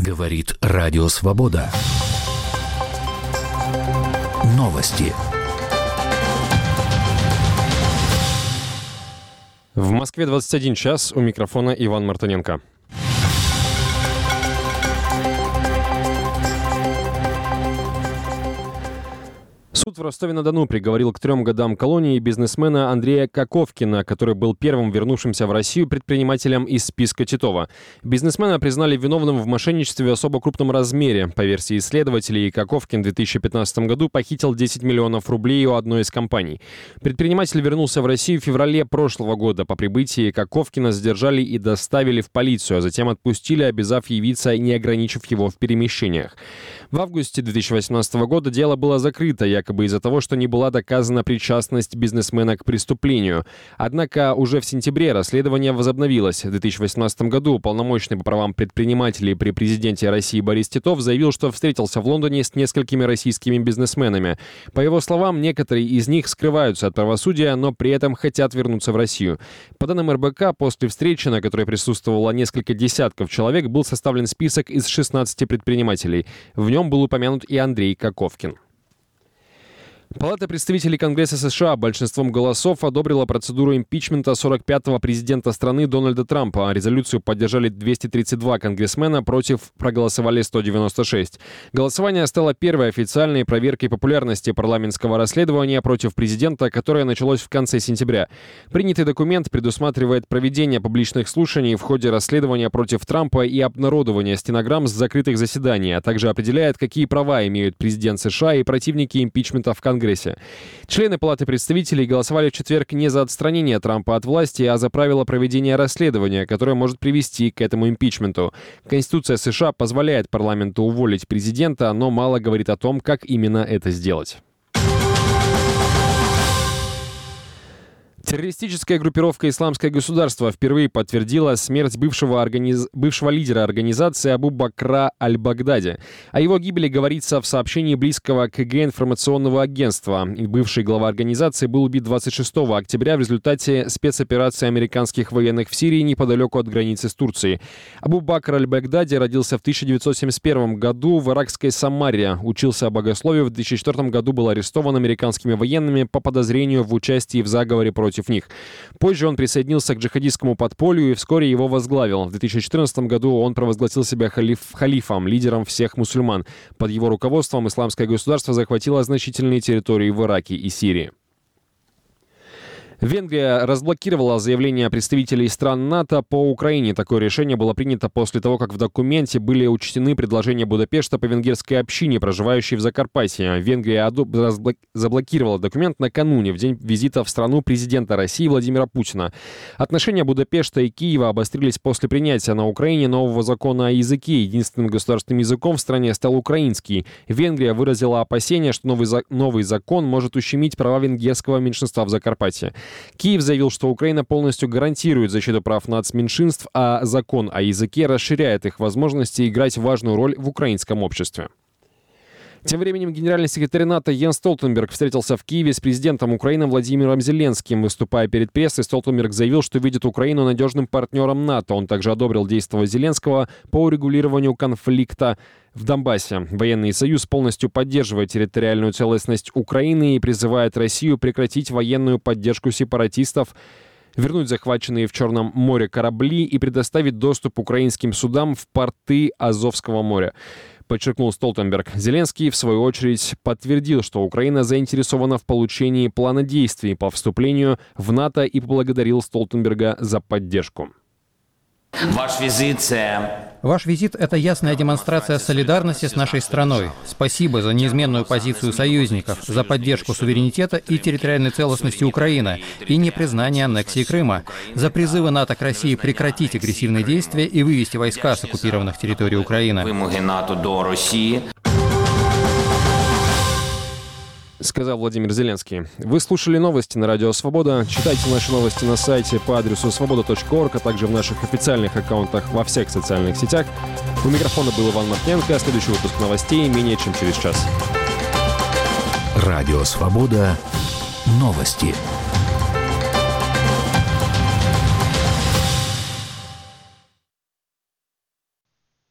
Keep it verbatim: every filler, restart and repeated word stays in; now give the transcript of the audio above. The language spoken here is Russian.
Говорит Радио Свобода. Новости. В Москве двадцать один час, у микрофона Иван Мартыненко. Суд в Ростове-на-Дону приговорил к трем годам колонии бизнесмена Андрея Коковкина, который был первым вернувшимся в Россию предпринимателем из списка Титова. Бизнесмена признали виновным в мошенничестве в особо крупном размере. По версии следователей, Коковкин в две тысячи пятнадцатом году похитил десять миллионов рублей у одной из компаний. Предприниматель вернулся в Россию в феврале прошлого года. По прибытии Коковкина задержали и доставили в полицию, а затем отпустили, обязав явиться, не ограничив его в перемещениях. В августе две тысячи восемнадцатого года дело было закрыто, якобы из-за того, что не была доказана причастность бизнесмена к преступлению. Однако уже в сентябре расследование возобновилось. В две тысячи восемнадцатом году уполномоченный по правам предпринимателей при президенте России Борис Титов заявил, что встретился в Лондоне с несколькими российскими бизнесменами. По его словам, некоторые из них скрываются от правосудия, но при этом хотят вернуться в Россию. По данным эр бэ ка, после встречи, на которой присутствовало несколько десятков человек, был составлен список из шестнадцати предпринимателей. В нем был упомянут и Андрей Коковкин. Палата представителей Конгресса США большинством голосов одобрила процедуру импичмента сорок пятого президента страны Дональда Трампа. Резолюцию поддержали двести тридцать два конгрессмена, против проголосовали сто девяносто шесть. Голосование стало первой официальной проверкой популярности парламентского расследования против президента, которое началось в конце сентября. Принятый документ предусматривает проведение публичных слушаний в ходе расследования против Трампа и обнародование стенограмм с закрытых заседаний, а также определяет, какие права имеют президент США и противники импичмента в Конгрессе. Конгрессе. Члены Палаты представителей голосовали в четверг не за отстранение Трампа от власти, а за правила проведения расследования, которое может привести к этому импичменту. Конституция США позволяет парламенту уволить президента, но мало говорит о том, как именно это сделать. Террористическая группировка «Исламское государство» впервые подтвердила смерть бывшего, организ... бывшего лидера организации Абу Бакра аль-Багдади. О его гибели говорится в сообщении близкого к КГ информационного агентства. Бывший глава организации был убит двадцать шестого октября в результате спецоперации американских военных в Сирии неподалеку от границы с Турцией. Абу Бакр аль-Багдади родился в тысяча девятьсот семьдесят первом году в иракской Самаре. Учился богословию, в две тысячи четвёртом году был арестован американскими военными по подозрению в участии в заговоре против них. Позже он присоединился к джихадистскому подполью и вскоре его возглавил. В две тысячи четырнадцатом году он провозгласил себя халиф, халифом, лидером всех мусульман. Под его руководством Исламское государство захватило значительные территории в Ираке и Сирии. Венгрия разблокировала заявления представителей стран НАТО по Украине. Такое решение было принято после того, как в документе были учтены предложения Будапешта по венгерской общине, проживающей в Закарпатье. Венгрия адоб... разблок... заблокировала документ накануне, в день визита в страну президента России Владимира Путина. Отношения Будапешта и Киева обострились после принятия на Украине нового закона о языке. Единственным государственным языком в стране стал украинский. Венгрия выразила опасения, что новый, за... новый закон может ущемить права венгерского меньшинства в Закарпатье. Киев заявил, что Украина полностью гарантирует защиту прав нацменьшинств, а закон о языке расширяет их возможности играть важную роль в украинском обществе. Тем временем генеральный секретарь НАТО Йенс Столтенберг встретился в Киеве с президентом Украины Владимиром Зеленским. Выступая перед прессой, Столтенберг заявил, что видит Украину надежным партнером НАТО. Он также одобрил действия Зеленского по урегулированию конфликта в Донбассе. Военный союз полностью поддерживает территориальную целостность Украины и призывает Россию прекратить военную поддержку сепаратистов, вернуть захваченные в Черном море корабли и предоставить доступ украинским судам в порты Азовского моря, подчеркнул Столтенберг. Зеленский, в свою очередь, подтвердил, что Украина заинтересована в получении плана действий по вступлению в НАТО и поблагодарил Столтенберга за поддержку. Ваш визит Ваш визит – это ясная демонстрация солидарности с нашей страной. Спасибо за неизменную позицию союзников, за поддержку суверенитета и территориальной целостности Украины и непризнание аннексии Крыма, за призывы НАТО к России прекратить агрессивные действия и вывести войска с оккупированных территорий Украины. Вимоги НАТО до Росії. Сказал Владимир Зеленский. Вы слушали новости на Радио Свобода. Читайте наши новости на сайте по адресу свобода точка орг, а также в наших официальных аккаунтах во всех социальных сетях. У микрофона был Иван Мартыненко. Следующий выпуск новостей менее чем через час. Радио Свобода. Новости.